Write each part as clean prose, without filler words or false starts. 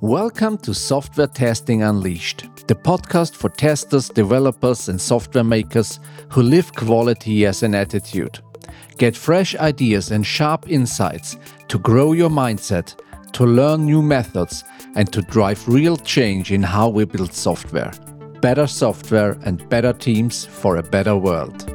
Welcome to Software Testing Unleashed, the podcast for testers, developers, and software makers who live quality as an attitude. Get fresh ideas and sharp insights to grow your mindset, to learn new methods, and to drive real change in how we build software. Better software and better teams for a better world.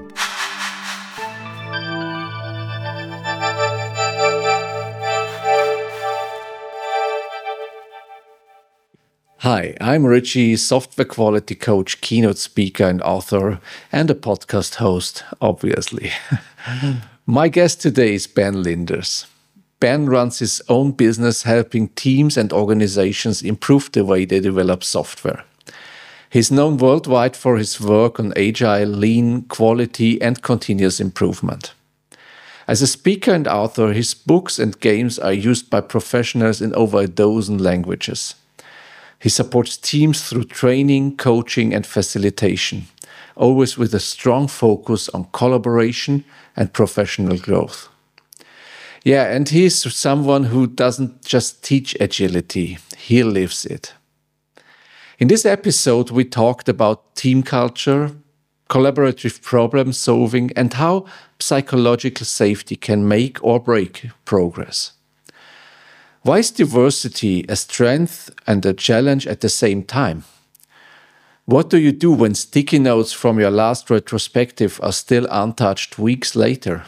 Hi, I'm Richie, software quality coach, keynote speaker and author, and a podcast host, obviously. My guest today is Ben Linders. Ben runs his own business helping teams and organizations improve the way they develop software. He's known worldwide for his work on agile, lean, quality, and continuous improvement. As a speaker and author, his books and games are used by professionals in over a dozen languages. He supports teams through training, coaching, and facilitation, always with a strong focus on collaboration and professional growth. Yeah, and he's someone who doesn't just teach agility, he lives it. In this episode, we talked about team culture, collaborative problem solving, and how psychological safety can make or break progress. Why is diversity a strength and a challenge at the same time? What do you do when sticky notes from your last retrospective are still untouched weeks later?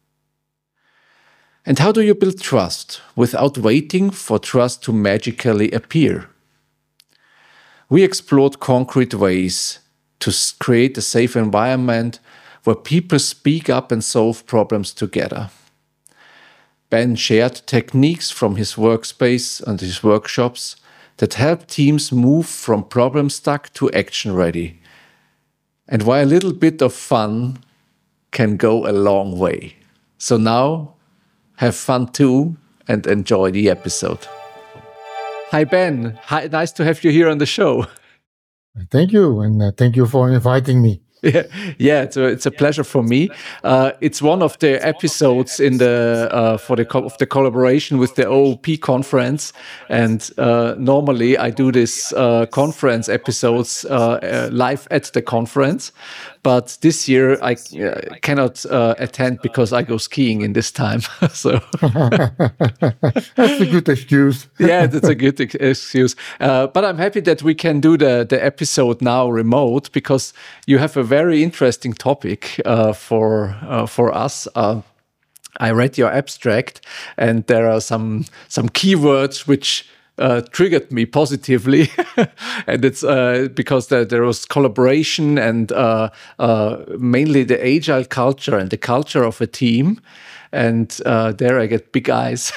And how do you build trust without waiting for trust to magically appear? We explored concrete ways to create a safe environment where people speak up and solve problems together. Ben shared techniques from his workspace and his workshops that help teams move from problem stuck to action ready, and why a little bit of fun can go a long way. So now, have fun too and enjoy the episode. Hi Ben, hi, nice to have you here on the show. Thank you, and thank you for inviting me. Yeah, it's a pleasure for me. It's one of the episodes in the of the collaboration with the OOP conference, and normally I do this conference episodes live at the conference, but this year I cannot attend because I go skiing in this time. So that's a good excuse. Yeah, that's a good excuse. But I'm happy that we can do the episode now remote because you have a very interesting topic for us. I read your abstract, and there are some keywords which triggered me positively, and it's because there was collaboration and mainly the agile culture and the culture of a team. And there I get big eyes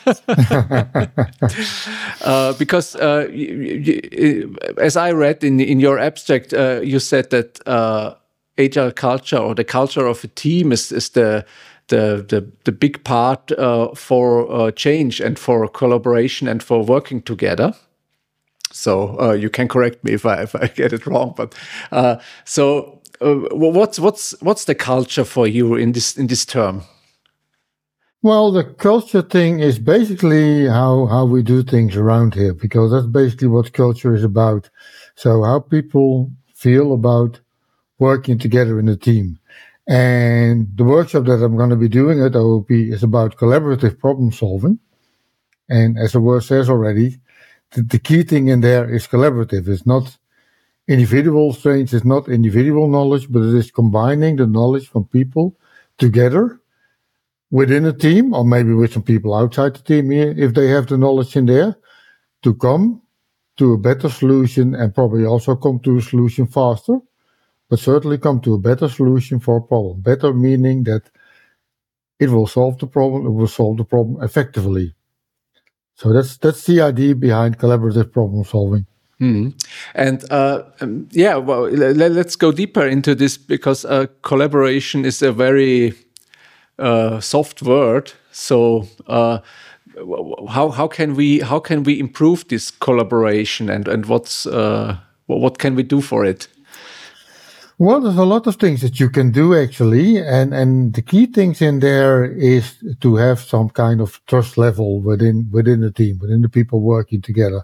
because as I read in your abstract, you said that agile culture or the culture of a team is the big part for change and for collaboration and for working together. So you can correct me if I get it wrong. But what's the culture for you in this term? Well, the culture thing is basically how we do things around here, because that's basically what culture is about. So how people feel about working together in a team. And the workshop that I'm going to be doing at OOP is about collaborative problem solving. And as the word says already, the key thing in there is collaborative. It's not individual strengths, it's not individual knowledge, but it is combining the knowledge from people together within a team, or maybe with some people outside the team here, if they have the knowledge in there, to come to a better solution and probably also come to a solution faster, but certainly come to a better solution for a problem. Better meaning that it will solve the problem effectively. So that's the idea behind collaborative problem solving. Mm-hmm. And let's go deeper into this, because collaboration is a very soft word. So how can we improve this collaboration, and what can we do for it? Well, there's a lot of things that you can do actually, and the key things in there is to have some kind of trust level within the team, within the people working together.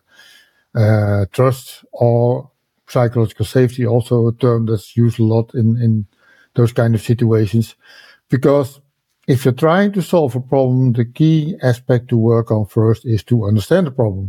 Trust or psychological safety, also a term that's used a lot in those kind of situations, because if you're trying to solve a problem, the key aspect to work on first is to understand the problem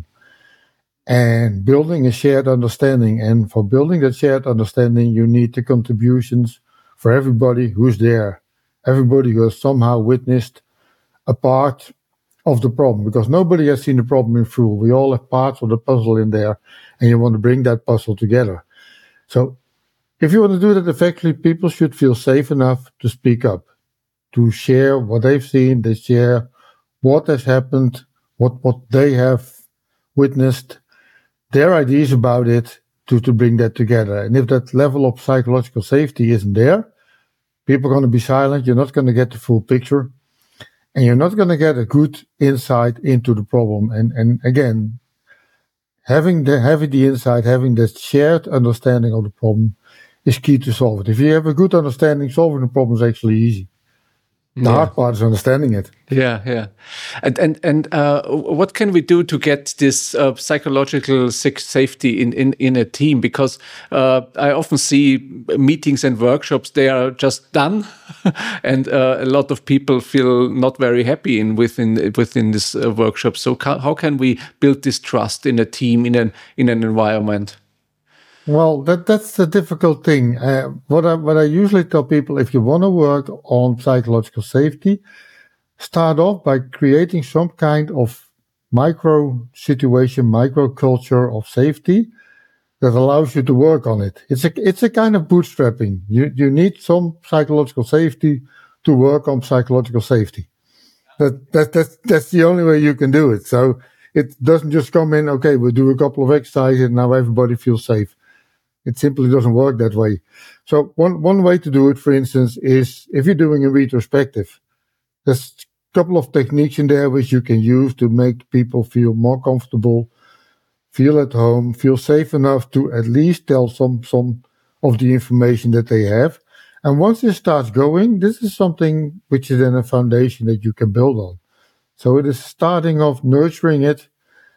and building a shared understanding. And for building that shared understanding, you need the contributions for everybody who's there, everybody who has somehow witnessed a part of the problem, because nobody has seen the problem in full. We all have parts of the puzzle in there, and you want to bring that puzzle together. So if you want to do that effectively, people should feel safe enough to speak up, to share what they've seen, they share what has happened, what they have witnessed, their ideas about it, to bring that together. And if that level of psychological safety isn't there, people are going to be silent, you're not going to get the full picture, and you're not going to get a good insight into the problem. And again, having the insight, having that shared understanding of the problem is key to solve it. If you have a good understanding, solving the problem is actually easy. The hard part is understanding it. Yeah. And what can we do to get this psychological safety in a team? Because I often see meetings and workshops, they are just done, and a lot of people feel not very happy within this workshop. So how can we build this trust in a team, in an environment? Well, that's the difficult thing. What I usually tell people, if you want to work on psychological safety, start off by creating some kind of micro situation, micro culture of safety that allows you to work on it. It's a kind of bootstrapping. You need some psychological safety to work on psychological safety. That's the only way you can do it. So it doesn't just come in, okay, we'll do a couple of exercises and now everybody feels safe. It simply doesn't work that way. So one way to do it, for instance, is if you're doing a retrospective, there's a couple of techniques in there which you can use to make people feel more comfortable, feel at home, feel safe enough to at least tell some of the information that they have. And once this starts going, this is something which is then a foundation that you can build on. So it is starting off nurturing it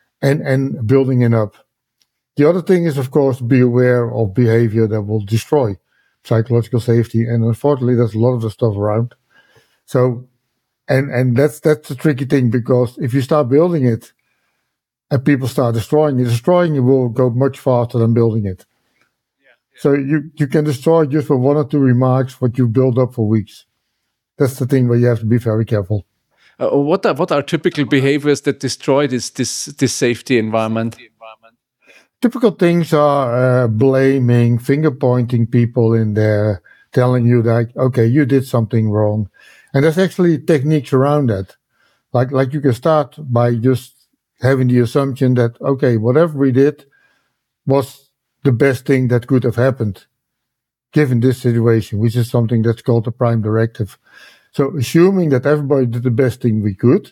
and building it up. The other thing is, of course, be aware of behavior that will destroy psychological safety. And unfortunately, there's a lot of the stuff around. So, and that's the tricky thing, because if you start building it and people start destroying it will go much faster than building it. Yeah. So you can destroy just for one or two remarks what you build up for weeks. That's the thing where you have to be very careful. What are typical behaviors that destroy this safety environment? Typical things are blaming, finger pointing people in there, telling you that, okay, you did something wrong. And there's actually techniques around that. Like you can start by just having the assumption that, okay, whatever we did was the best thing that could have happened given this situation, which is something that's called the prime directive. So assuming that everybody did the best thing we could,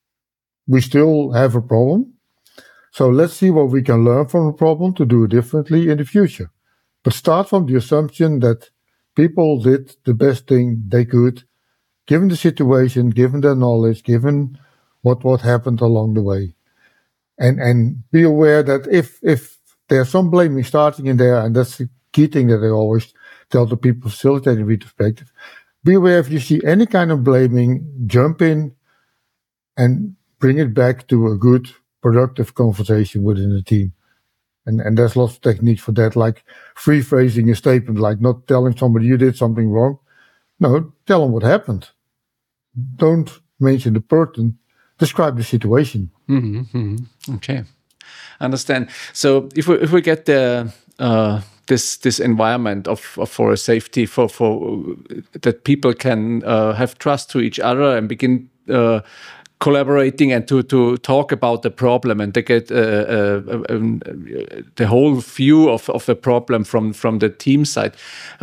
we still have a problem. So let's see what we can learn from the problem to do it differently in the future. But start from the assumption that people did the best thing they could, given the situation, given their knowledge, given what happened along the way. And be aware that if there's some blaming starting in there, and that's the key thing that I always tell the people facilitating retrospective, be aware if you see any kind of blaming, jump in and bring it back to a good, productive conversation within the team. And there's lots of techniques for that, like rephrasing a statement, like not telling somebody you did something wrong. No, tell them what happened. Don't mention the person, describe the situation. Okay, understand. So if we get the this environment for a safety for that people can have trust to each other and begin collaborating and to talk about the problem, and they get the whole view of the problem from the team side.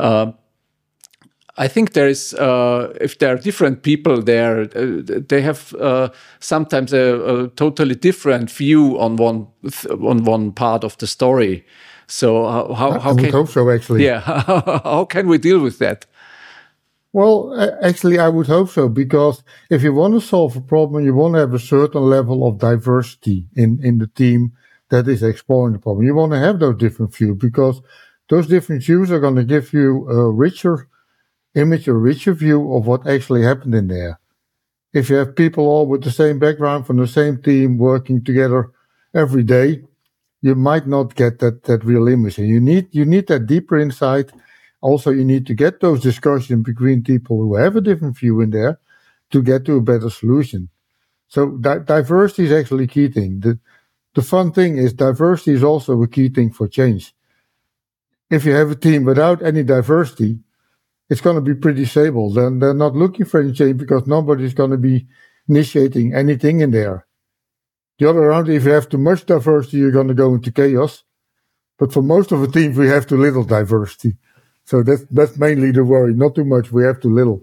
I think there is, if there are different people there, they have sometimes a totally different view on one part of the story. So I would hope so, actually. Yeah, how can we deal with that? Well, actually, I would hope so, because if you want to solve a problem, you want to have a certain level of diversity in the team that is exploring the problem. You want to have those different views, because those different views are going to give you a richer image, a richer view of what actually happened in there. If you have people all with the same background from the same team working together every day, you might not get that real image. And you need that deeper insight. Also, you need to get those discussions between people who have a different view in there to get to a better solution. So diversity is actually a key thing. The fun thing is diversity is also a key thing for change. If you have a team without any diversity, it's going to be pretty stable. Then they're not looking for any change, because nobody's going to be initiating anything in there. The other round, if you have too much diversity, you're going to go into chaos. But for most of the teams, we have too little diversity. So that's mainly the worry. Not too much, we have too little.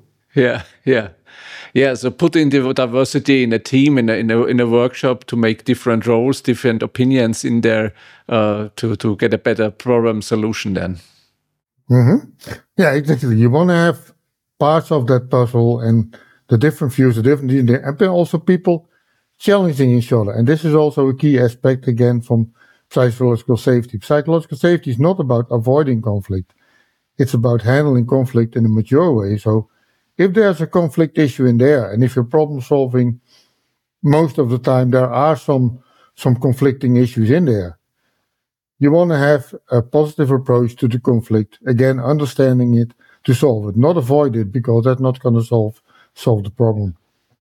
Yeah. So put in the diversity in a team, in a workshop, to make different roles, different opinions in there, to get a better problem solution then. Mm-hmm. Yeah, exactly. You want to have parts of that puzzle and the different views, the different, and then also people challenging each other. And this is also a key aspect, again, from psychological safety. Psychological safety is not about avoiding conflict. It's about handling conflict in a mature way. So if there's a conflict issue in there, and if you're problem solving, most of the time there are some conflicting issues in there, you want to have a positive approach to the conflict. Again, understanding it to solve it, not avoid it, because that's not going to solve the problem.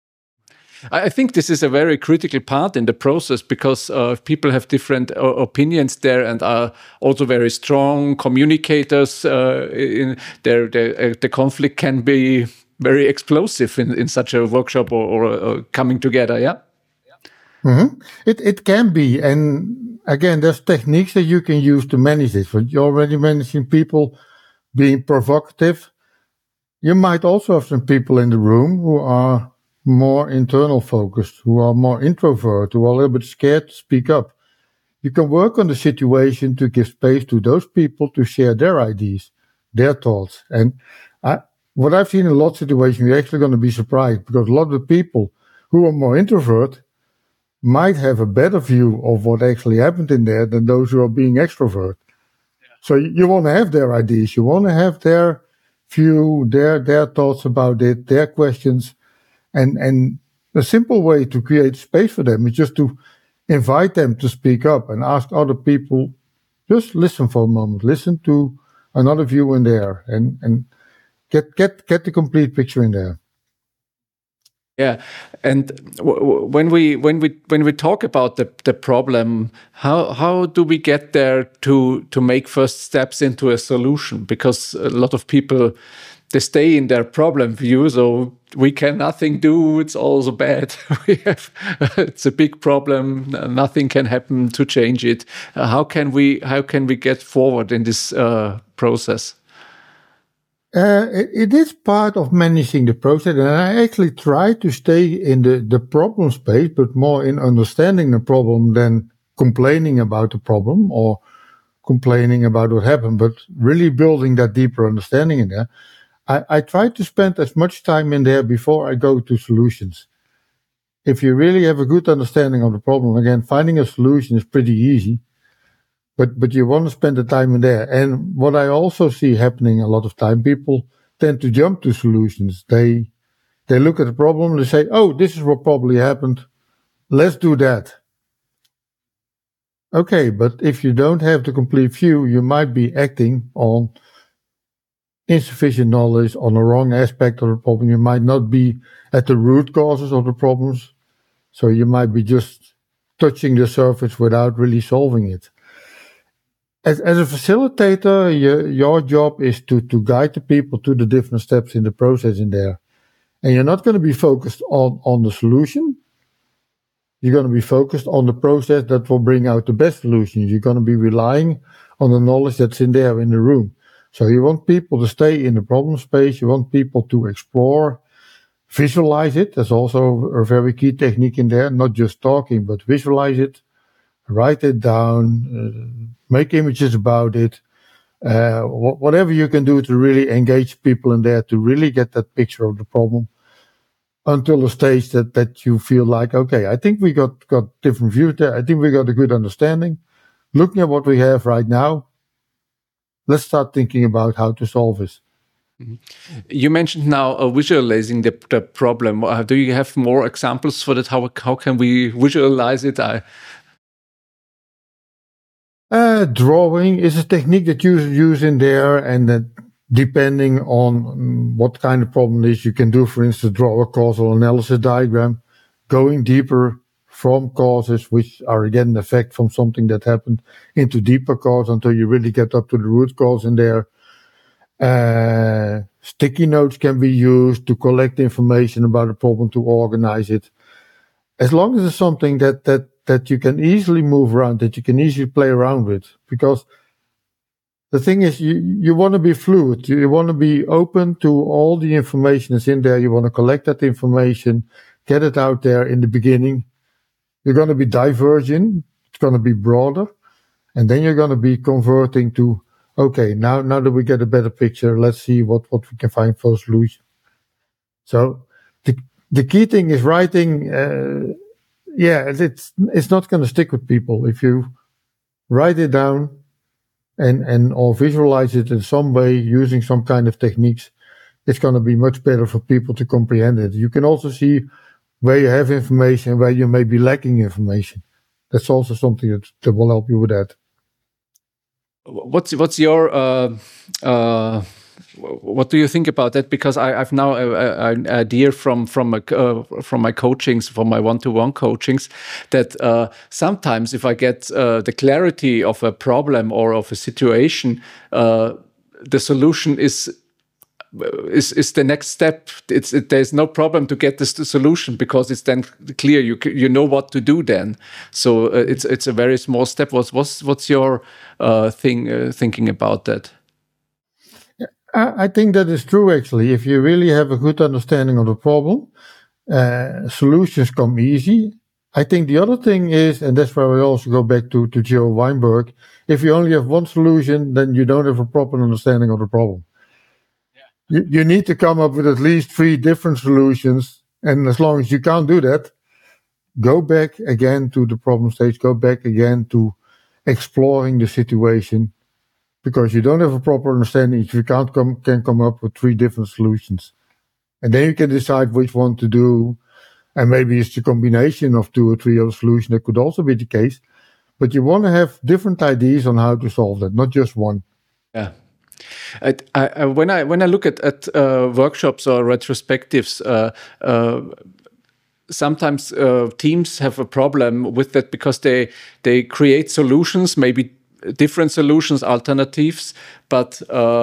I think this is a very critical part in the process, because people have different opinions there and are also very strong communicators. In the conflict can be very explosive in such a workshop or coming together. Yeah. Mm-hmm. It can be, and again, there's techniques that you can use to manage it. But you already mentioned people being provocative. You might also have some people in the room who are more internal focused, who are more introvert, who are a little bit scared to speak up. You can work on the situation to give space to those people to share their ideas, their thoughts. And what I've seen in a lot of situations, you're actually going to be surprised, because a lot of the people who are more introvert might have a better view of what actually happened in there than those who are being extrovert. Yeah. So you want to have their ideas, you want to have their view, their thoughts about it, their questions. And a simple way to create space for them is just to invite them to speak up and ask other people, just listen for a moment, listen to another view in there, and get the complete picture in there. Yeah, and when we talk about the problem, how do we get there to make first steps into a solution? Because a lot of people, they stay in their problem view, so we can nothing do. It's also bad. It's a big problem. Nothing can happen to change it. How can we get forward in this process? It is part of managing the process, and I actually try to stay in the problem space, but more in understanding the problem than complaining about the problem or complaining about what happened, but really building that deeper understanding in there. I try to spend as much time in there before I go to solutions. If you really have a good understanding of the problem, again, finding a solution is pretty easy. But you want to spend the time in there. And what I also see happening a lot of time, people tend to jump to solutions. They look at the problem, they say, oh, this is what probably happened. Let's do that. Okay, but if you don't have the complete view, you might be acting on insufficient knowledge, on the wrong aspect of the problem. You might not be at the root causes of the problems. So you might be just touching the surface without really solving it. As a facilitator, your job is to guide the people to the different steps in the process in there. And you're not going to be focused on the solution. You're going to be focused on the process that will bring out the best solutions. You're going to be relying on the knowledge that's in there in the room. So you want people to stay in the problem space. You want people to explore, visualize it. That's also a very key technique in there. Not just talking, but visualize it. write it down, make images about it, whatever you can do to really engage people in there, to really get that picture of the problem until the stage that you feel like, okay, I think we got different views there. I think we got a good understanding. Looking at what we have right now, let's start thinking about how to solve this. You mentioned now visualizing the problem. Do you have more examples for that? How can we visualize it? Drawing is a technique that you use in there, and that depending on what kind of problem it is, you can do, for instance, draw a causal analysis diagram, going deeper from causes, which are again an effect from something that happened, into deeper cause until you really get up to the root cause in there. Sticky notes can be used to collect information about a problem, to organize it. As long as it's something that you can easily move around, that you can easily play around with. Because the thing is, you want to be fluid. You want to be open to all the information that's in there. You want to collect that information, get it out there in the beginning. You're going to be diverging. It's going to be broader. And then you're going to be converting to, okay, now that we get a better picture, let's see what we can find for a solution. So the key thing is writing. It's not going to stick with people. If you write it down and or visualize it in some way using some kind of techniques, it's going to be much better for people to comprehend it. You can also see where you have information, where you may be lacking information. That's also something that will help you with that. What's your what do you think about that? Because I've now an idea from my coachings, from my one-to-one coachings, that sometimes if I get the clarity of a problem or of a situation, the solution is the next step. There's no problem to get this solution because it's then clear. You know what to do then. So it's a very small step. What's your thinking about that? I think that is true, actually. If you really have a good understanding of the problem, solutions come easy. I think the other thing is, and that's where we also go back to Joe Weinberg, if you only have one solution, then you don't have a proper understanding of the problem. Yeah. You need to come up with at least 3 different solutions, and as long as you can't do that, go back again to the problem stage, go back again to exploring the situation, because you don't have a proper understanding if you can come up with 3 different solutions. And then you can decide which one to do. And maybe it's a combination of 2 or 3 other solutions. That could also be the case. But you want to have different ideas on how to solve that, not just one. Yeah. When I look at workshops or retrospectives, sometimes teams have a problem with that because they create solutions, maybe different solutions, alternatives, but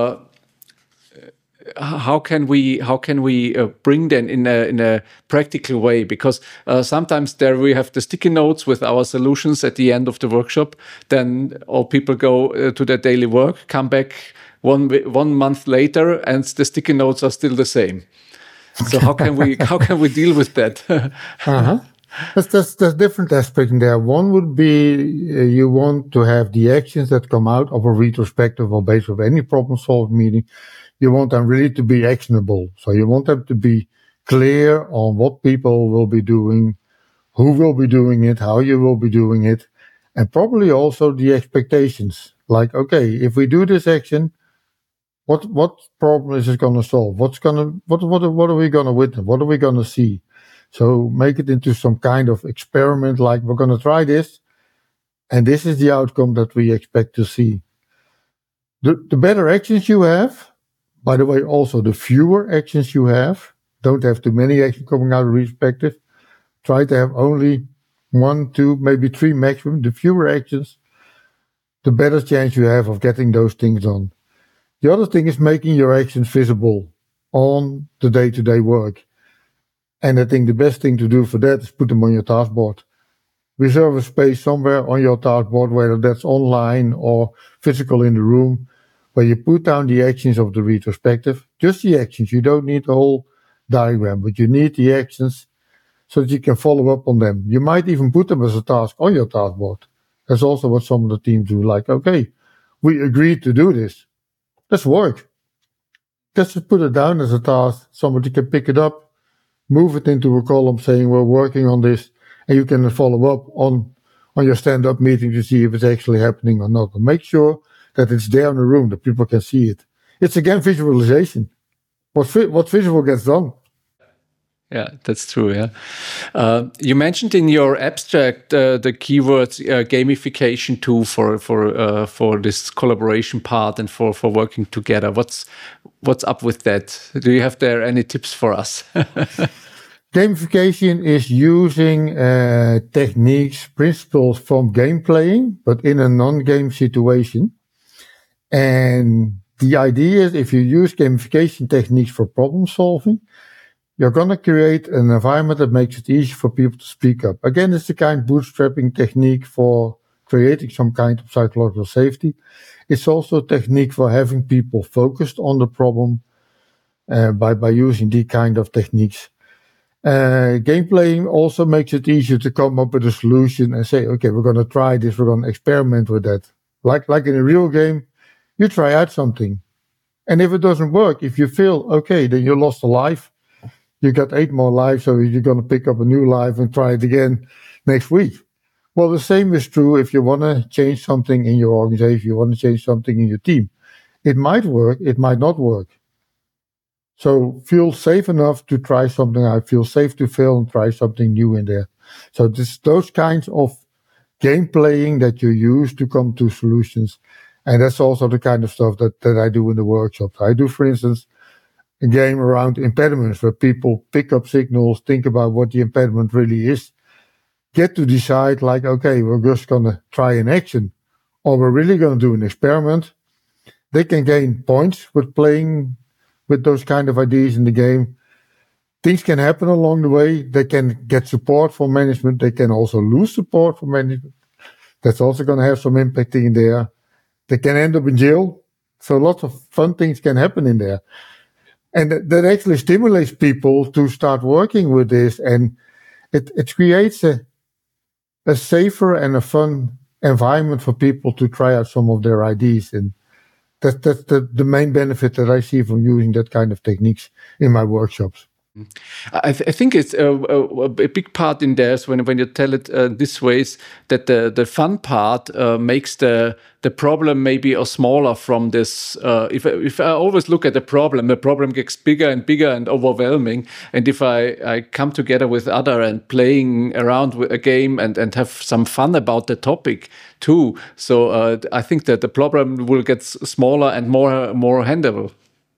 how can we bring them in a practical way? Because sometimes there we have the sticky notes with our solutions at the end of the workshop. Then all people go to their daily work, come back one month later, and the sticky notes are still the same. So how can we deal with that? There's different aspects in there. One would be you want to have the actions that come out of a retrospective or based on any problem-solving meeting. You want them really to be actionable. So you want them to be clear on what people will be doing, who will be doing it, how you will be doing it, and probably also the expectations. Like, okay, if we do this action, what problem is it going to solve? What are we going to witness? What are we going to see? So make it into some kind of experiment, like we're going to try this, and this is the outcome that we expect to see. The better actions you have, by the way, also the fewer actions you have, don't have too many actions coming out of retrospective. Try to have only 1, 2, maybe 3 maximum. The fewer actions, the better chance you have of getting those things done. The other thing is making your actions visible on the day-to-day work. And I think the best thing to do for that is put them on your task board. Reserve a space somewhere on your task board, whether that's online or physical in the room, where you put down the actions of the retrospective. Just the actions. You don't need the whole diagram, but you need the actions so that you can follow up on them. You might even put them as a task on your task board. That's also what some of the teams do. Like, okay, we agreed to do this. Let's work. Just put it down as a task. Somebody can pick it up, move it into a column saying we're working on this, and you can follow up on your stand-up meeting to see if it's actually happening or not. But make sure that it's there in the room, that people can see it. It's again visualization. What visual gets done. Yeah, that's true. Yeah, you mentioned in your abstract the keywords gamification too for this collaboration part and for working together. What's up with that? Do you have there any tips for us? Gamification is using techniques, principles from game playing, but in a non-game situation. And the idea is if you use gamification techniques for problem solving, you're going to create an environment that makes it easy for people to speak up. Again, it's the kind of bootstrapping technique for creating some kind of psychological safety. It's also a technique for having people focused on the problem by using these kind of techniques. Game playing also makes it easier to come up with a solution and say, okay, we're going to try this, we're going to experiment with that. Like in a real game, you try out something. And if it doesn't work, if you fail, okay, then you lost a life. You got 8 more lives, so you're going to pick up a new life and try it again next week. Well, the same is true if you want to change something in your organization, you want to change something in your team. It might work, it might not work. So feel safe enough to try something out, feel safe to fail and try something new in there. So those kinds of game playing that you use to come to solutions. And that's also the kind of stuff that I do in the workshops. I do, for instance, a game around impediments where people pick up signals, think about what the impediment really is, get to decide like, okay, we're just going to try an action or we're really going to do an experiment. They can gain points with playing with those kind of ideas in the game. Things can happen along the way. They can get support from management. They can also lose support from management. That's also going to have some impact in there. They can end up in jail. So lots of fun things can happen in there. And that actually stimulates people to start working with this. And it creates a safer and a fun environment for people to try out some of their ideas. And that's the main benefit that I see from using that kind of techniques in my workshops. I think it's a big part in there when you tell it this way is that the fun part makes the problem maybe a smaller from this. If I always look at the problem gets bigger and bigger and overwhelming. And if I come together with other and playing around with a game and have some fun about the topic too, so I think that the problem will get smaller and more handleable.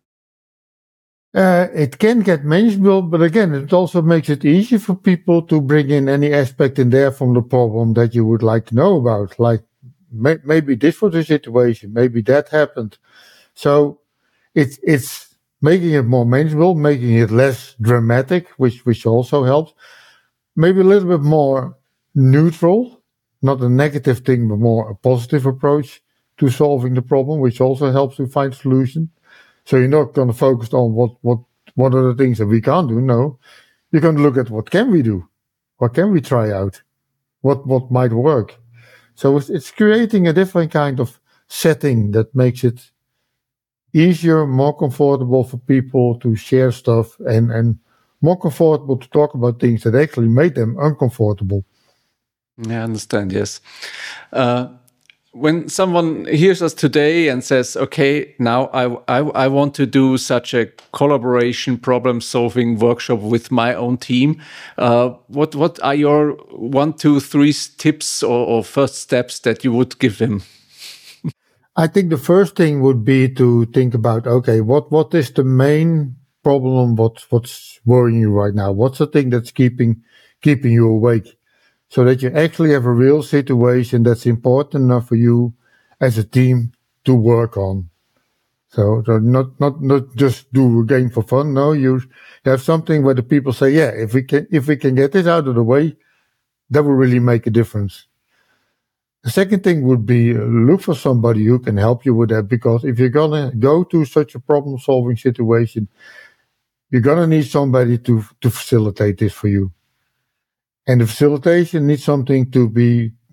It can get manageable, but again, it also makes it easy for people to bring in any aspect in there from the problem that you would like to know about. Like maybe this was the situation, maybe that happened. So it's making it more manageable, making it less dramatic, which also helps. Maybe a little bit more neutral, not a negative thing, but more a positive approach to solving the problem, which also helps to find a solution. So you're not going to focus on what are the things that we can't do. No, you're going to look at what can we do, what can we try out, what might work. So it's creating a different kind of setting that makes it easier, more comfortable for people to share stuff and more comfortable to talk about things that actually made them uncomfortable. I understand. Yes. When someone hears us today and says, okay, now I want to do such a collaboration problem-solving workshop with my own team, what are your 1, 2, 3 tips or first steps that you would give them? I think the first thing would be to think about, okay, what is the main problem? What's worrying you right now? What's the thing that's keeping you awake? So that you actually have a real situation that's important enough for you as a team to work on. So not just do a game for fun. No, you have something where the people say, yeah, if we can get this out of the way, that will really make a difference. The second thing would be look for somebody who can help you with that, because if you're gonna go to such a problem-solving situation, you're gonna need somebody to facilitate this for you. And the facilitation needs something to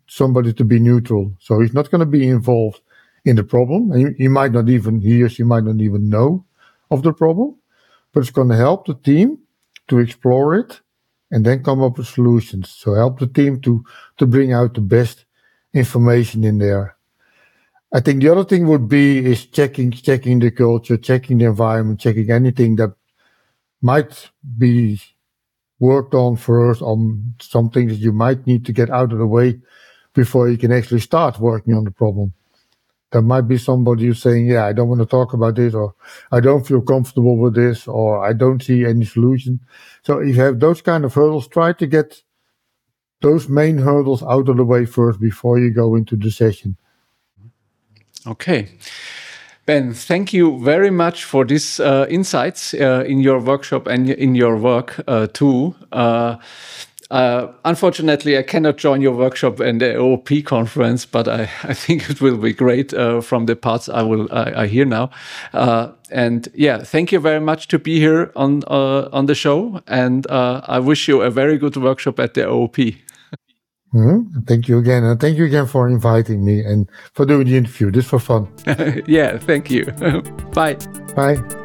somebody to be neutral. So he's not going to be involved in the problem. He or she might not even know of the problem, but it's going to help the team to explore it and then come up with solutions. So help the team to bring out the best information in there. I think the other thing would be is checking the culture, checking the environment, checking anything that might be worked on first, on some things that you might need to get out of the way before you can actually start working on the problem. There might be somebody who's saying, yeah, I don't want to talk about this, or I don't feel comfortable with this, or I don't see any solution. So if you have those kind of hurdles, try to get those main hurdles out of the way first before you go into the session. Okay. Ben, thank you very much for these insights in your workshop and in your work too. Unfortunately, I cannot join your workshop and the OOP conference, but I think it will be great from the parts I hear now. And yeah, thank you very much to be here on the show, and I wish you a very good workshop at the OOP. Thank you again, and thank you again for inviting me and for doing the interview. This was fun. Yeah, thank you. Bye. Bye.